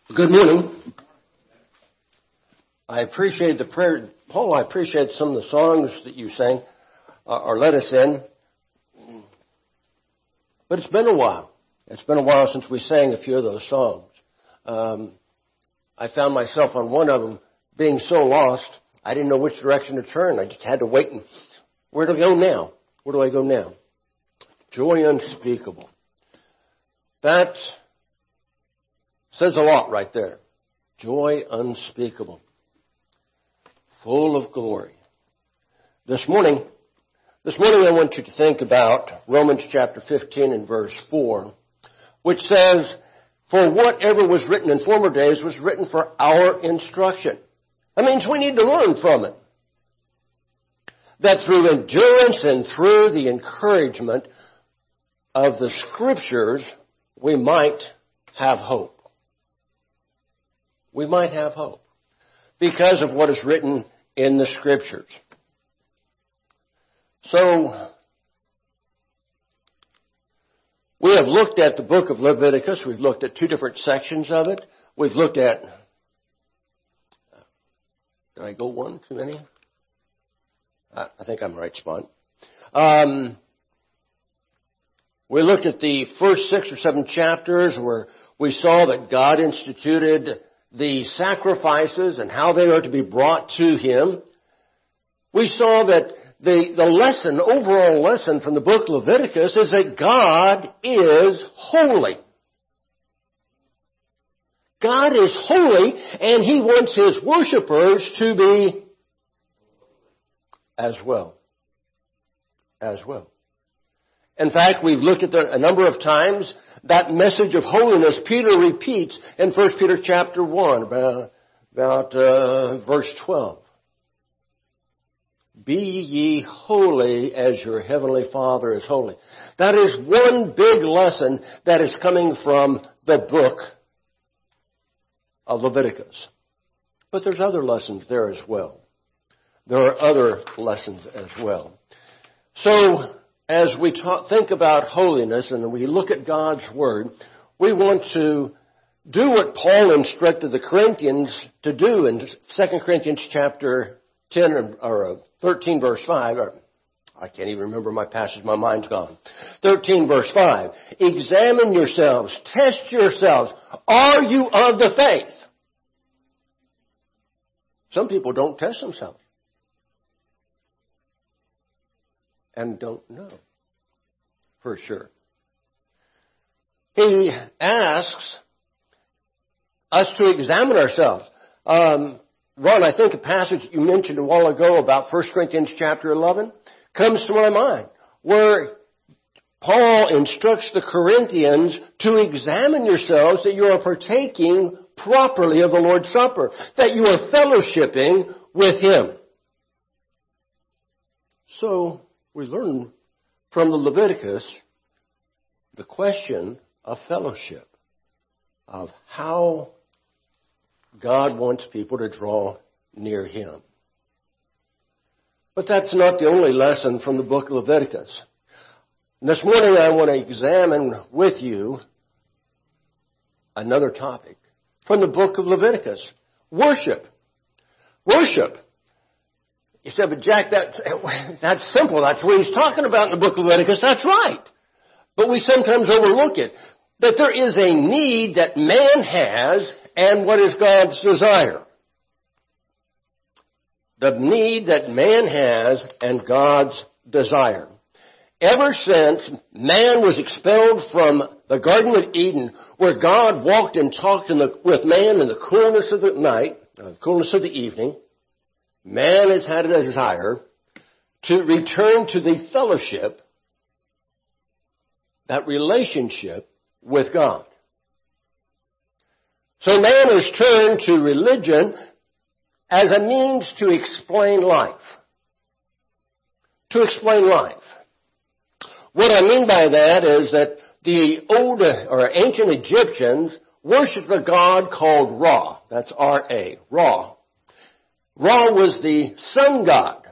Good morning. I appreciate the prayer. Paul, I appreciate some of the songs that you sang or led us in. But it's been a while. It's been a while since we sang a few of those songs. I found myself on one of them being so lost, I didn't know which direction to turn. I just had to wait. And where do I go now? Where do I go now? Joy unspeakable. That says a lot right there. Joy unspeakable. Full of glory. This morning I want you to think about Romans chapter 15 and verse 4, which says, "For whatever was written in former days was written for our instruction." That means we need to learn from it. That through endurance and through the encouragement of the Scriptures, we might have hope. We might have hope because of what is written in the Scriptures. So, we have looked at the book of Leviticus. We've looked at two different sections of it. We've looked at, did I go one too many? I think I'm right spot. We looked at the first 6 or 7 chapters where we saw that God instituted the sacrifices and how they are to be brought to Him. We saw that the overall lesson from the book of Leviticus is that God is holy. God is holy, and He wants His worshipers to be as well. In fact, we've looked at a number of times that message of holiness Peter repeats in 1 Peter chapter 1 about verse 12. Be ye holy as your heavenly Father is holy. That is one big lesson that is coming from the book of Leviticus. But there's other lessons there as well. There are other lessons as well. So, as we think about holiness and we look at God's Word, we want to do what Paul instructed the Corinthians to do in 2 Corinthians chapter 10 or 13 verse 5. I can't even remember my passage, my mind's gone. 13 verse 5. Examine yourselves, test yourselves. Are you of the faith? Some people don't test themselves and don't know for sure. He asks us to examine ourselves. Ron, I think a passage you mentioned a while ago about 1 Corinthians chapter 11 comes to my mind, where Paul instructs the Corinthians to examine yourselves that you are partaking properly of the Lord's Supper, that you are fellowshipping with Him. So, we learn from the Leviticus the question of fellowship, of how God wants people to draw near Him. But that's not the only lesson from the book of Leviticus. This morning I want to examine with you another topic from the book of Leviticus. Worship. Worship. You said, but Jack, that's simple. That's what he's talking about in the book of Leviticus. That's right. But we sometimes overlook it. That there is a need that man has, and what is God's desire? The need that man has and God's desire. Ever since man was expelled from the Garden of Eden, where God walked and talked with man in the coolness of the night, the coolness of the evening, man has had a desire to return to the fellowship, that relationship with God. So man has turned to religion as a means to explain life. To explain life. What I mean by that is that the old or ancient Egyptians worshipped a god called Ra. That's R-A, Ra. Ra was the sun god.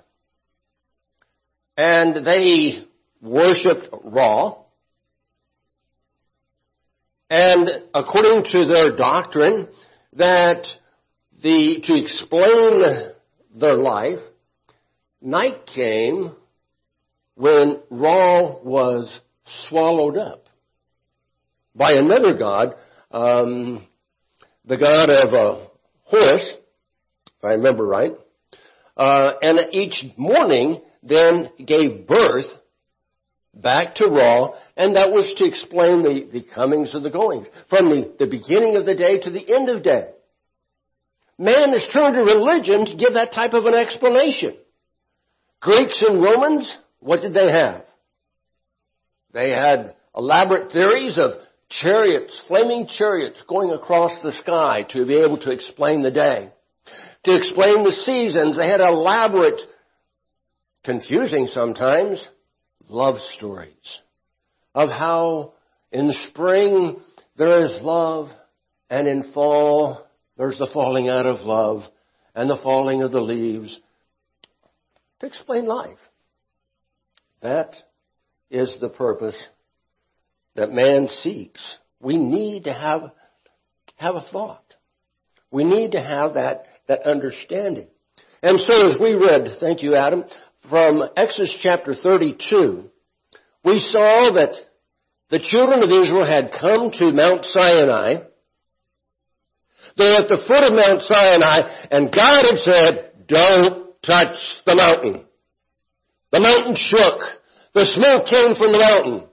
And they worshipped Ra. And according to their doctrine, that to explain their life, night came when Ra was swallowed up by another god, the god of Horus, if I remember right. And each morning then gave birth back to Ra, and that was to explain the comings and the goings, from the beginning of the day to the end of day. Man has turned to religion to give that type of an explanation. Greeks and Romans, what did they have? They had elaborate theories of chariots, flaming chariots going across the sky to be able to explain the day. To explain the seasons, they had elaborate, confusing sometimes, love stories of how in the spring there is love and in fall there's the falling out of love and the falling of the leaves. To explain life. That is the purpose that man seeks. We need to have a thought. We need to have that understanding. And so as we read, thank you Adam, from Exodus chapter 32, we saw that the children of Israel had come to Mount Sinai. They were at the foot of Mount Sinai, and God had said, don't touch the mountain. The mountain shook. The smoke came from the mountain.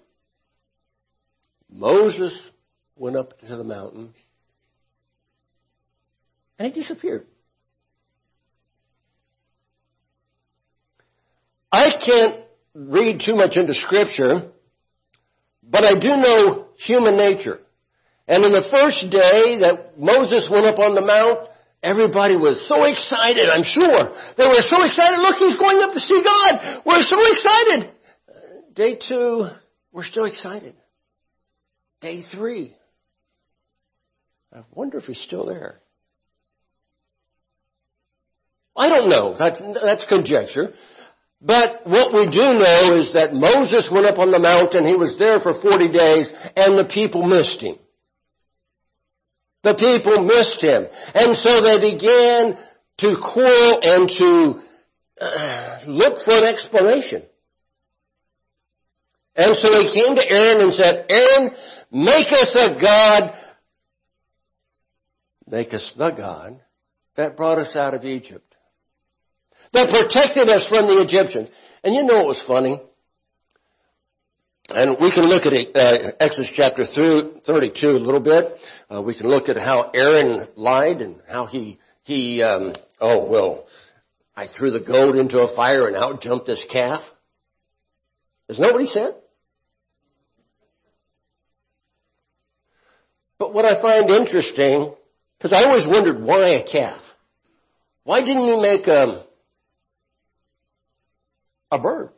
Moses went up to the mountain, and he disappeared. I can't read too much into Scripture, but I do know human nature. And in the first day that Moses went up on the mount, everybody was so excited, I'm sure. They were so excited. Look, he's going up to see God. We're so excited. Day 2, we're still excited. Day 3, I wonder if he's still there. I don't know. That's conjecture. But what we do know is that Moses went up on the mountain. He was there for 40 days, and the people missed him. The people missed him. And so they began to quarrel and to look for an explanation. And so they came to Aaron and said, Aaron, make us a God. Make us the God that brought us out of Egypt, that protected us from the Egyptians. And you know what was funny? And we can look at Exodus chapter 32 a little bit. We can look at how Aaron lied and how I threw the goat into a fire and out jumped this calf. Isn't that what he said? But what I find interesting, because I always wondered why a calf? Why didn't he make a bird?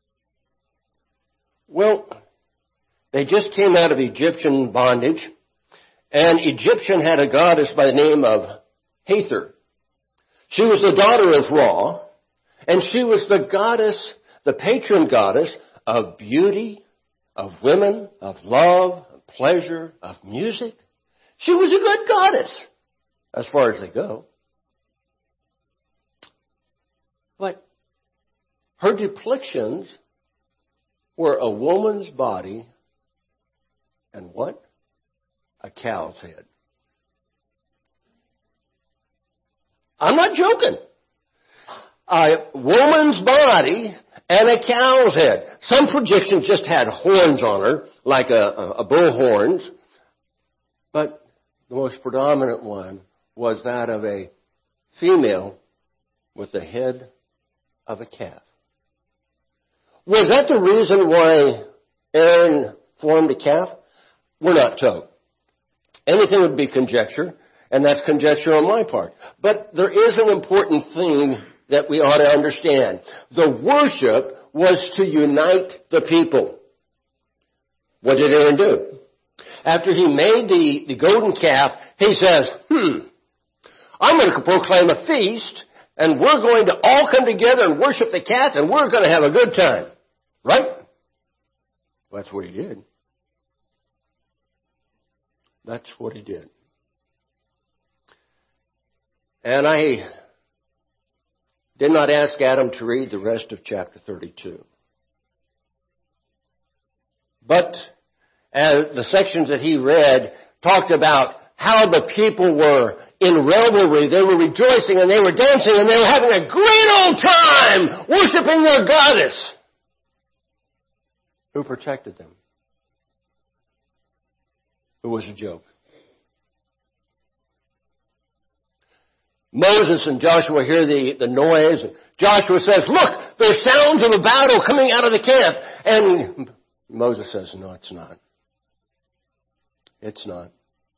Well, they just came out of Egyptian bondage, and Egyptian had a goddess by the name of Hathor. She was the daughter of Ra, and she was the goddess, the patron goddess of beauty, of women, of love, of pleasure, of music. She was a good goddess, as far as they go. But her depictions were a woman's body and what? A cow's head. I'm not joking. A woman's body and a cow's head. Some projections just had horns on her, like a bull horns. But the most predominant one was that of a female with the head of a calf. Was that the reason why Aaron formed a calf? We're not told. Anything would be conjecture, and that's conjecture on my part. But there is an important thing that we ought to understand. The worship was to unite the people. What did Aaron do? After he made the golden calf, he says, I'm going to proclaim a feast, and we're going to all come together and worship the calf, and we're going to have a good time. Right? Well, that's what he did. That's what he did. And I did not ask Adam to read the rest of chapter 32. But as the sections that he read talked about how the people were in revelry. They were rejoicing and they were dancing and they were having a great old time worshiping their goddess who protected them, who was a joke. Moses and Joshua hear the noise. And Joshua says, look, there's sounds of a battle coming out of the camp. And Moses says, no, it's not. It's not.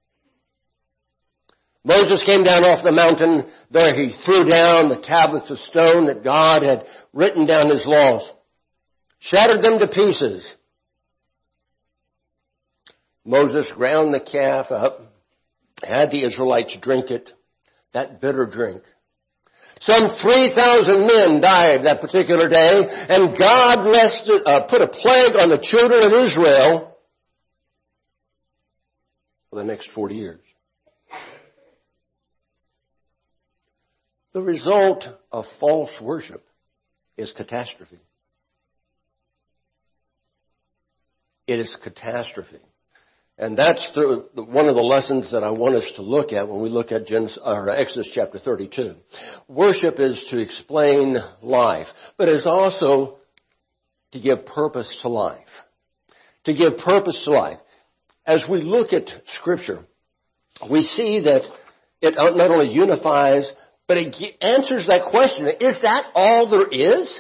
Moses came down off the mountain. There he threw down the tablets of stone that God had written down his laws. Shattered them to pieces. Moses ground the calf up, had the Israelites drink it, that bitter drink. Some 3,000 men died that particular day, and God put a plague on the children of Israel for the next 40 years. The result of false worship is catastrophe. It is catastrophe. And that's one of the lessons that I want us to look at when we look at Exodus chapter 32. Worship is to explain life, but it's also to give purpose to life. To give purpose to life. As we look at Scripture, we see that it not only unifies, but it answers that question. Is that all there is?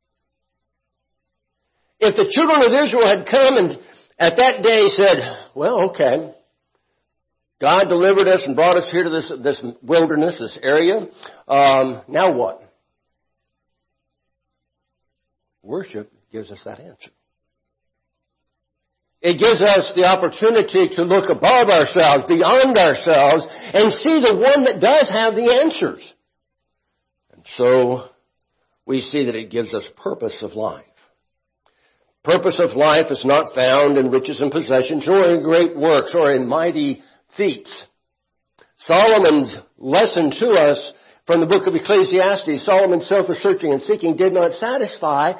If the children of Israel had come and at that day said, well, okay, God delivered us and brought us here to this wilderness, this area. Now what? Worship gives us that answer. It gives us the opportunity to look above ourselves, beyond ourselves, and see the one that does have the answers. And so we see that it gives us purpose of life. Purpose of life is not found in riches and possessions, or in great works, or in mighty feats. Solomon's lesson to us from the book of Ecclesiastes, Solomon's self-searching and seeking did not satisfy,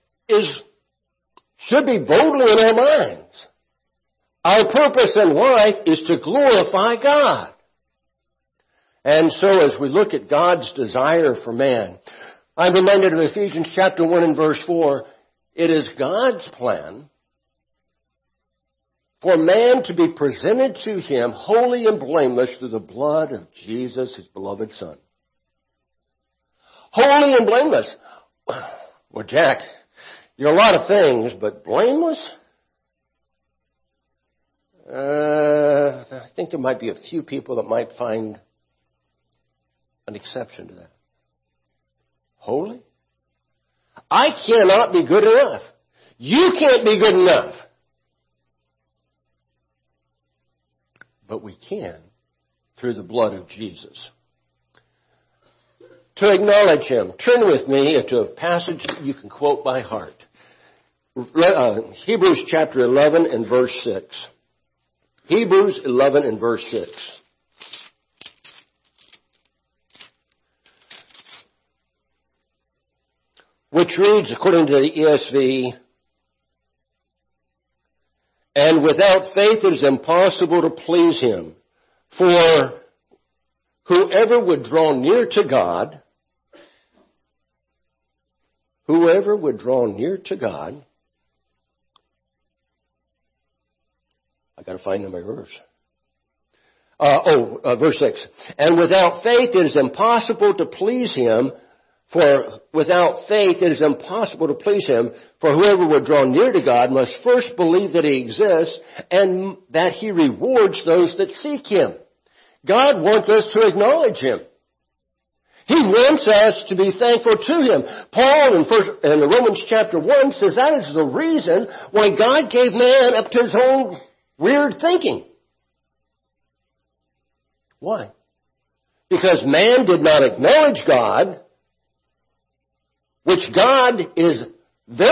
should be boldly in our minds. Our purpose in life is to glorify God. And so as we look at God's desire for man, I'm reminded of Ephesians chapter 1 and verse 4. It is God's plan for man to be presented to Him holy and blameless through the blood of Jesus, His beloved Son. Holy and blameless. Well, Jack, you're a lot of things, but blameless? I think there might be a few people that might find an exception to that. Holy? I cannot be good enough. You can't be good enough. But we can through the blood of Jesus. To acknowledge Him, turn with me to a passage that you can quote by heart. Hebrews chapter 11 and verse 6. Hebrews 11 and verse 6. Which reads, according to the ESV, and without faith it is impossible to please Him. For whoever would draw near to God, I got to find my verse. Verse 6. And without faith it is impossible to please Him. For without faith it is impossible to please Him. For whoever would draw near to God must first believe that He exists and that He rewards those that seek Him. God wants us to acknowledge Him. He wants us to be thankful to Him. Paul in Romans chapter 1 says that is the reason why God gave man up to his own weird thinking. Why? Because man did not acknowledge God, which God is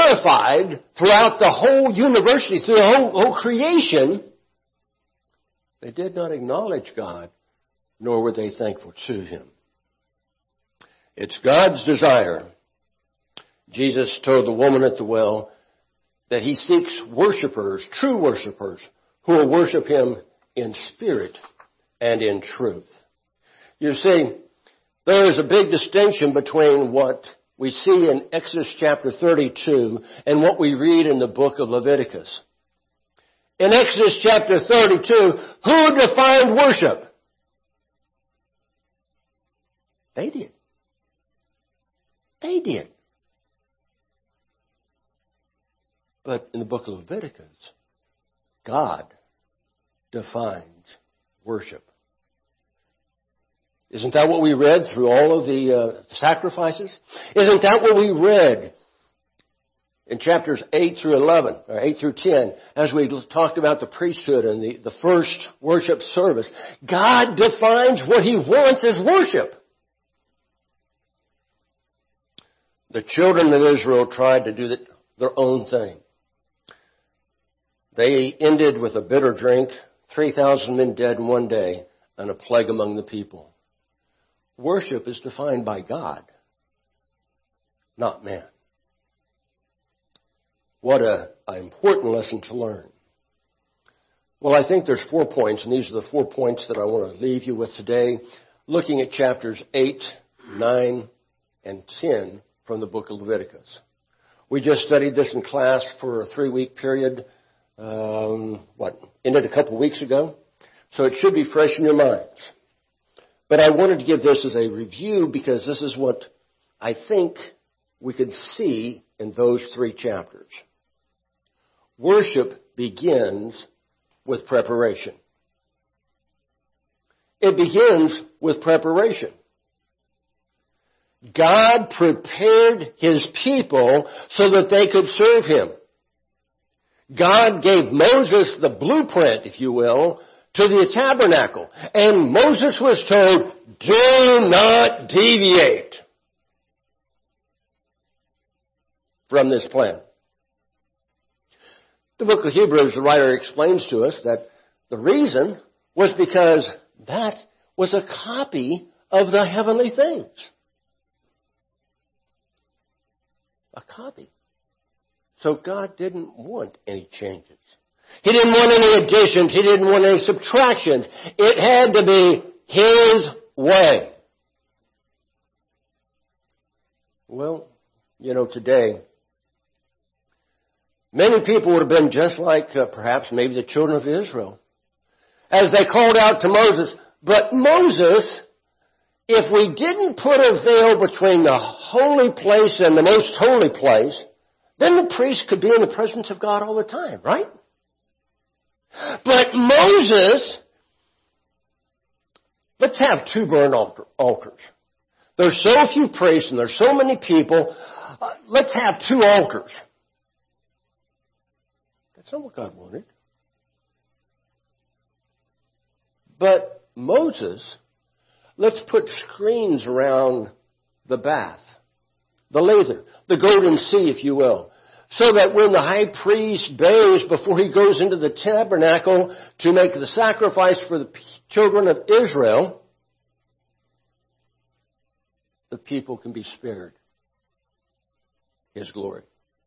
verified throughout the whole university, through the whole creation, They did not acknowledge God, nor were they thankful to Him. It's God's desire. Jesus told the woman at the well that He seeks worshipers, true worshipers, who will worship Him in spirit and in truth. You see, there is a big distinction between what we see in Exodus chapter 32 and what we read in the book of Leviticus. In Exodus chapter 32, who defined worship? They did. They did. But in the book of Leviticus, God defines worship. Isn't that what we read through all of the sacrifices? Isn't that what we read in chapters 8 through 11, or 8 through 10, as we talked about the priesthood and the first worship service? God defines what He wants as worship. The children of Israel tried to do their own thing. They ended with a bitter drink, 3,000 men dead in one day, and a plague among the people. Worship is defined by God, not man. What an important lesson to learn. Well, I think there's 4 points, and these are the 4 points that I want to leave you with today, looking at chapters 8, 9, and 10 from the book of Leviticus. We just studied this in class for a 3-week period, ended a couple weeks ago, so it should be fresh in your minds. But I wanted to give this as a review because this is what I think we could see in those 3 chapters. Worship begins with preparation. It begins with preparation. God prepared His people so that they could serve Him. God gave Moses the blueprint, if you will, to the tabernacle. And Moses was told, do not deviate from this plan. The book of Hebrews, the writer explains to us that the reason was because that was a copy of the heavenly things. A copy. So God didn't want any changes. He didn't want any additions. He didn't want any subtractions. It had to be His way. Well, today, many people would have been just like perhaps maybe the children of Israel. As they called out to Moses, but Moses, if we didn't put a veil between the holy place and the most holy place, then the priest could be in the presence of God all the time, right? But Moses, let's have 2 burnt altars. There's so few priests and there's so many people. Let's have 2 altars. That's not what God wanted. But Moses, let's put screens around the bath, the laver, the golden sea, if you will, so that when the high priest bathes before he goes into the tabernacle to make the sacrifice for the children of Israel, the people can be spared His glory.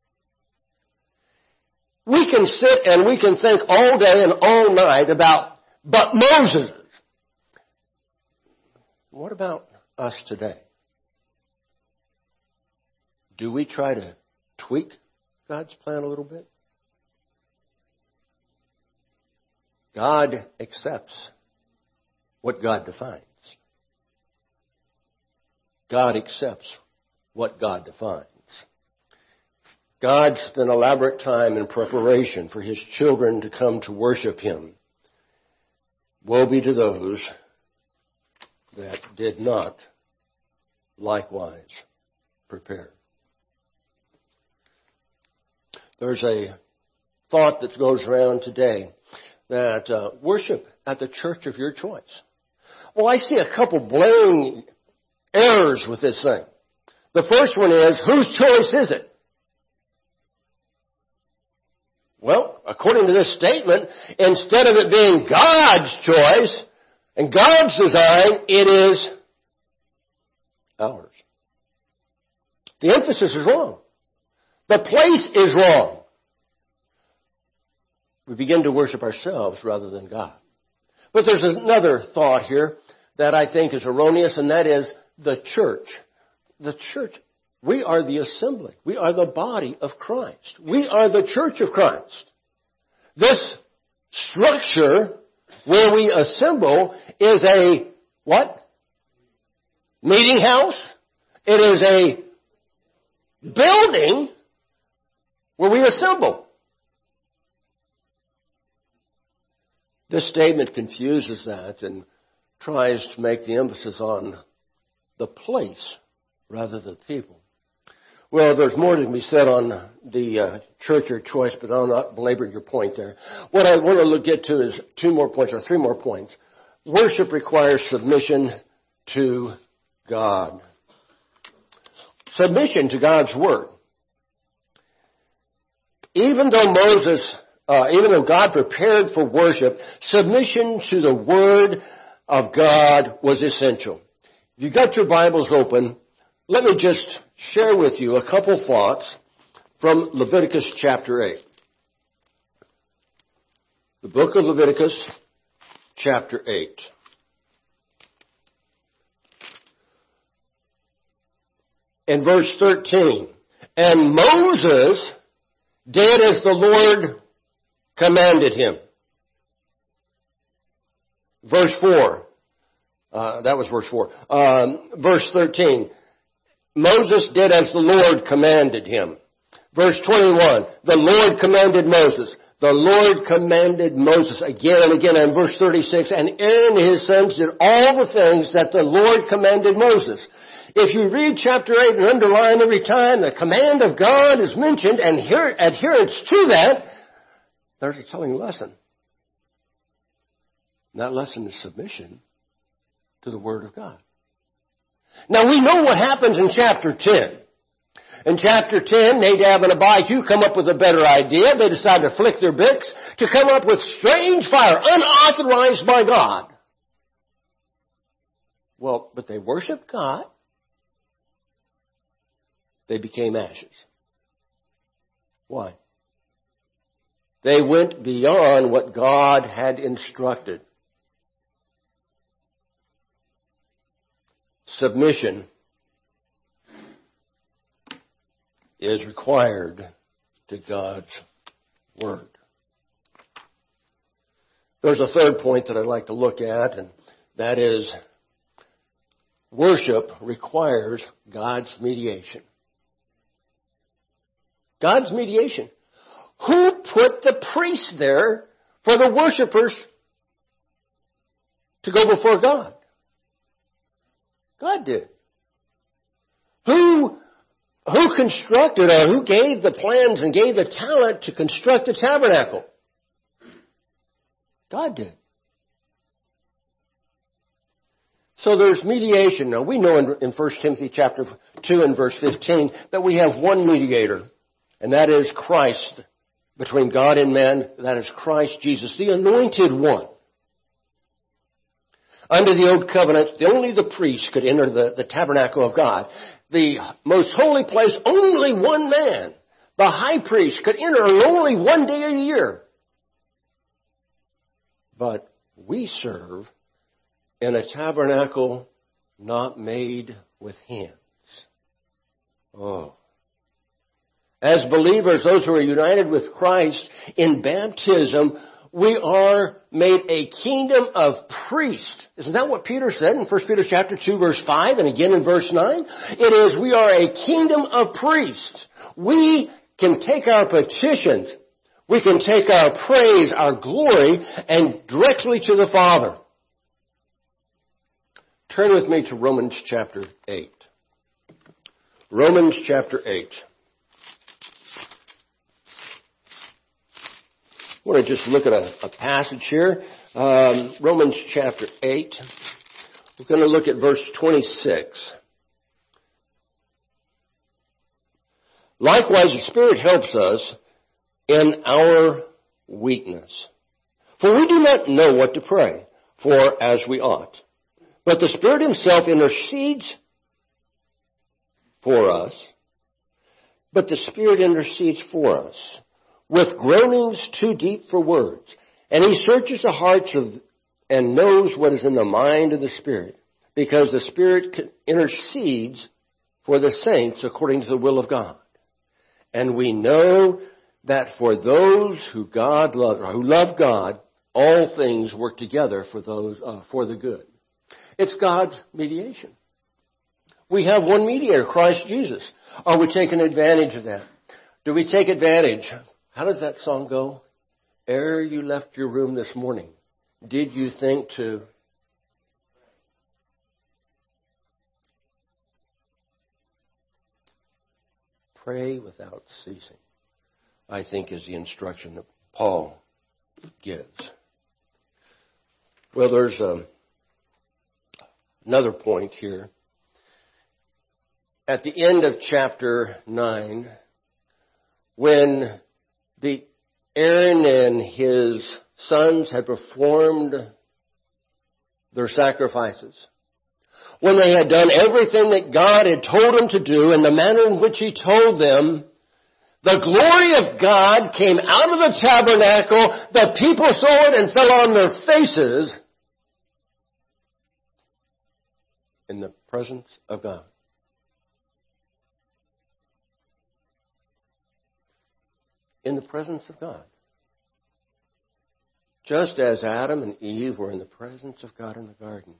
We can sit and we can think all day and all night about, but Moses. What about us today? Do we try to tweak God's plan a little bit? God accepts what God defines. God accepts what God defines. God spent elaborate time in preparation for His children to come to worship Him. Woe be to those that did not likewise prepare. There's a thought that goes around today that worship at the church of your choice. Well, I see a couple blaring errors with this thing. The first one is, whose choice is it? Well, according to this statement, instead of it being God's choice and God's design, it is ours. The emphasis is wrong. The place is wrong. We begin to worship ourselves rather than God. But there's another thought here that I think is erroneous, and that is the church. The church. We are the assembly. We are the body of Christ. We are the church of Christ. This structure where we assemble is a what? Meeting house. It is a building where we assemble. This statement confuses that and tries to make the emphasis on the place rather than people. Well, there's more to be said on the church or choice, but I'll not belabor your point there. What I want to get to is 2 more points or 3 more points. Worship requires submission to God. Submission to God's Word. Even though God prepared for worship, submission to the Word of God was essential. If you got your Bibles open, let me just share with you a couple thoughts from Leviticus chapter 8. The book of Leviticus chapter 8. In verse 13, and Moses did as the Lord commanded him. Verse 4. That was verse 4. Verse 13. Moses did as the Lord commanded him. Verse 21. The Lord commanded Moses. The Lord commanded Moses again and again. And verse 36. And Aaron and his sons did all the things that the Lord commanded Moses. If you read chapter 8 and underline every time the command of God is mentioned and adherence to that, there's a telling lesson. And that lesson is submission to the Word of God. Now we know what happens in chapter 10. In chapter 10, Nadab and Abihu come up with a better idea. They decide to flick their bicks to come up with strange fire, unauthorized by God. Well, but they worshiped God. They became ashes. Why? They went beyond what God had instructed. Submission is required to God's Word. There's a third point that I'd like to look at, and that is worship requires God's mediation. God's mediation. Who put the priest there for the worshipers to go before God? God did. Who constructed or who gave the plans and gave the talent to construct the tabernacle? God did. So there's mediation. Now we know in 1 Timothy chapter 2 and verse 15 that we have one mediator, and that is Christ between God and man. That is Christ Jesus, the anointed one. Under the old covenant, only the priest could enter the tabernacle of God. The most holy place, only one man, the high priest, could enter only one day a year. But we serve in a tabernacle not made with hands. Oh. As believers, those who are united with Christ in baptism, we are made a kingdom of priests. Isn't that what Peter said in 1 Peter chapter 2 verse 5 and again in verse 9? It is, we are a kingdom of priests. We can take our petitions, we can take our praise, our glory, and directly to the Father. Turn with me to Romans chapter 8. Romans chapter 8. I want to just look at a passage here. Romans chapter 8. We're going to look at verse 26. Likewise, the Spirit helps us in our weakness. For we do not know what to pray for as we ought. But the Spirit himself intercedes for us. But the Spirit intercedes for us with groanings too deep for words. And he searches the hearts and knows what is in the mind of the Spirit, because the Spirit intercedes for the saints according to the will of God. And we know that for those who love God, all things work together for the good. It's God's mediation. We have one mediator, Christ Jesus. Are we taking advantage of that? Do we take advantage? How does that song go? Ere you left your room this morning, did you think to pray without ceasing? I think is the instruction that Paul gives. Well, there's another point here. At the end of chapter 9, when Aaron and his sons had performed their sacrifices, when they had done everything that God had told them to do in the manner in which he told them, the glory of God came out of the tabernacle, the people saw it and fell on their faces in the presence of God. In the presence of God. Just as Adam and Eve were in the presence of God in the garden,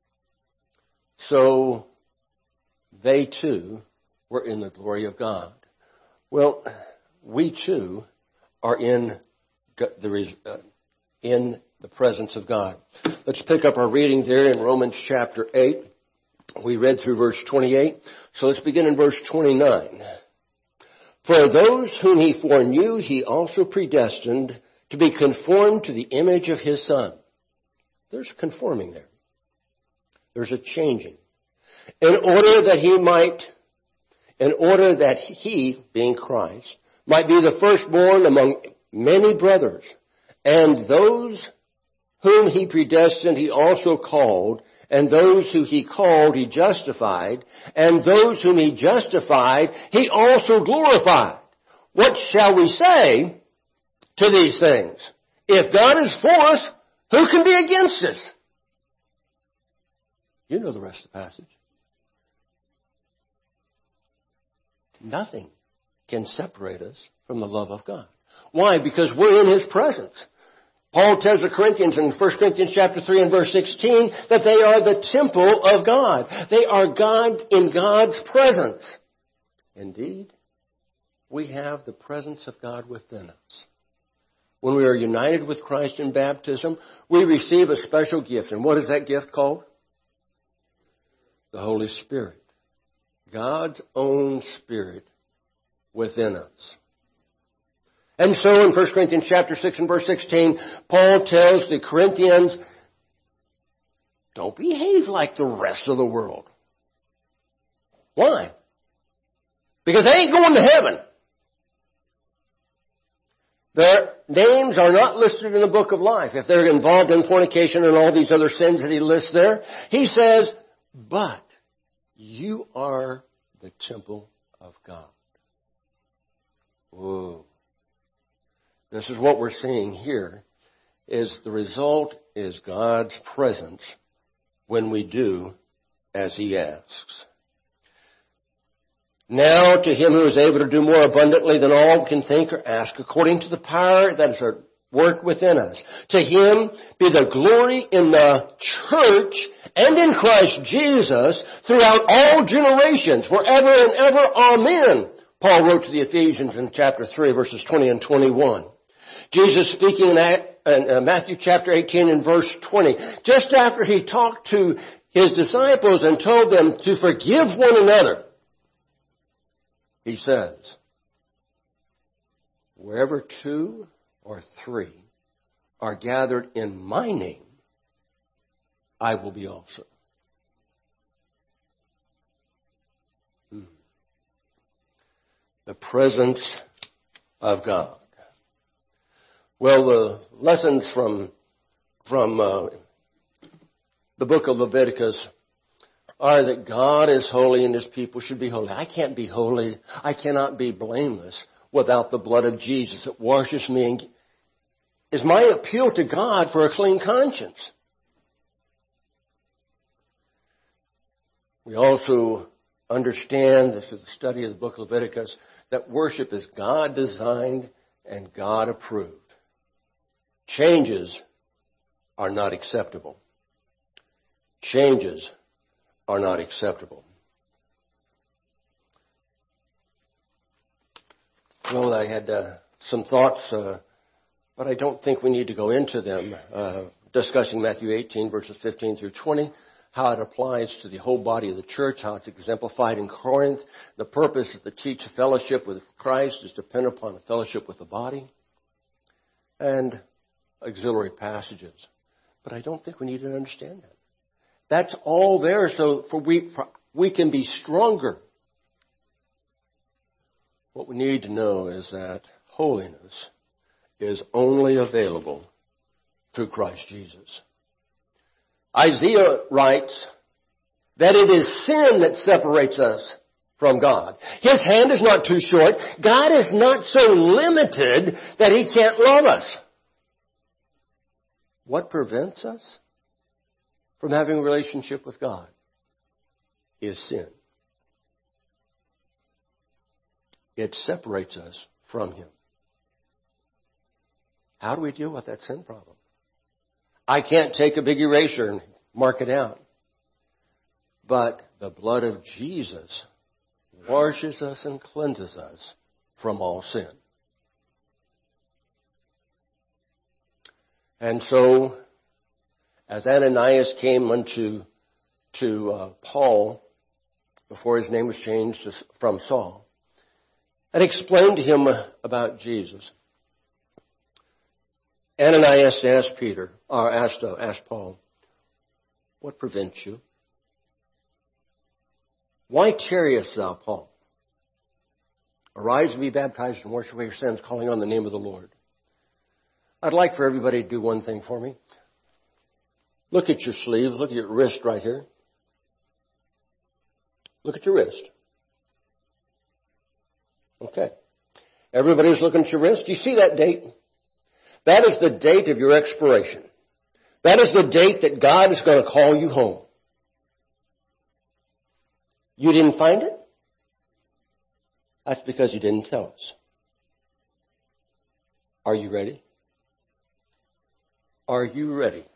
so they too were in the glory of God. Well, we too are in the presence of God. Let's pick up our reading there in Romans chapter 8. We read through verse 28. So let's begin in verse 29. For those whom he foreknew, he also predestined to be conformed to the image of his Son. There's conforming there. There's a changing. In order that he, being Christ, might be the firstborn among many brothers. And those whom he predestined, he also called. And those who he called, he justified. And those whom he justified, he also glorified. What shall we say to these things? If God is for us, who can be against us? You know the rest of the passage. Nothing can separate us from the love of God. Why? Because we're in his presence. Paul tells the Corinthians in 1 Corinthians chapter 3 and verse 16 that they are the temple of God. They are God in God's presence. Indeed, we have the presence of God within us. When we are united with Christ in baptism, we receive a special gift. And what is that gift called? The Holy Spirit. God's own Spirit within us. And so in 1 Corinthians chapter 6 and verse 16, Paul tells the Corinthians, don't behave like the rest of the world. Why? Because they ain't going to heaven. Their names are not listed in the book of life. If they're involved in fornication and all these other sins that he lists there, he says, but you are the temple of God. Whoa. This is what we're seeing here, is the result is God's presence when we do as he asks. Now to him who is able to do more abundantly than all can think or ask, according to the power that is at work within us. To him be the glory in the church and in Christ Jesus throughout all generations, forever and ever. Amen. Paul wrote to the Ephesians in chapter 3, verses 20 and 21. Jesus speaking in Matthew chapter 18 and verse 20, just after he talked to his disciples and told them to forgive one another, he says, wherever 2 or 3 are gathered in my name, I will be also. The presence of God. Well, the lessons from the book of Leviticus are that God is holy and His people should be holy. I can't be holy. I cannot be blameless without the blood of Jesus. It washes me and is my appeal to God for a clean conscience. We also understand through the study of the book of Leviticus that worship is God designed and God approved. Changes are not acceptable. Changes are not acceptable. Well, I had some thoughts, but I don't think we need to go into them, discussing Matthew 18, verses 15 through 20, how it applies to the whole body of the church, how it's exemplified in Corinth. The purpose of the teach fellowship with Christ is dependent upon a fellowship with the body, and auxiliary passages. But I don't think we need to understand that. That's all there so we can be stronger. What we need to know is that holiness is only available through Christ Jesus. Isaiah writes that it is sin that separates us from God. His hand is not too short. God is not so limited that He can't love us. What prevents us from having a relationship with God is sin. It separates us from Him. How do we deal with that sin problem? I can't take a big eraser and mark it out. But the blood of Jesus washes us and cleanses us from all sin. And so, as Ananias came unto Paul, before his name was changed from Saul, and explained to him about Jesus, Ananias asked Paul, what prevents you? Why tarriest thou, Paul? Arise and be baptized and wash away your sins, calling on the name of the Lord. I'd like for everybody to do one thing for me. Look at your sleeve. Look at your wrist right here. Look at your wrist. Okay. Everybody's looking at your wrist. Do you see that date? That is the date of your expiration. That is the date that God is going to call you home. You didn't find it? That's because you didn't tell us. Are you ready? Are you ready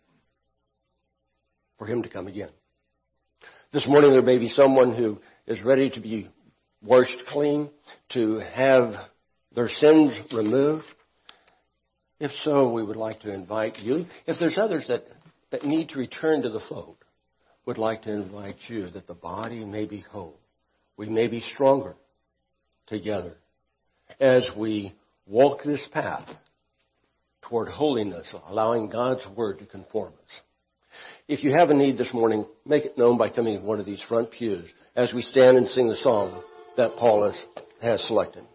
for Him to come again? This morning there may be someone who is ready to be washed clean, to have their sins removed. If so, we would like to invite you. If there's others that need to return to the fold, would like to invite you that the body may be whole. We may be stronger together as we walk this path toward holiness, allowing God's Word to conform us. If you have a need this morning, make it known by coming to one of these front pews as we stand and sing the song that Paul has selected.